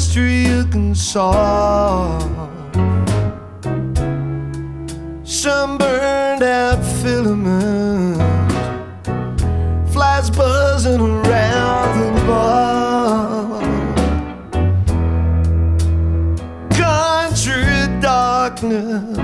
mystery you can solve. Some burned out filament, flies buzzing around the bar. Country darkness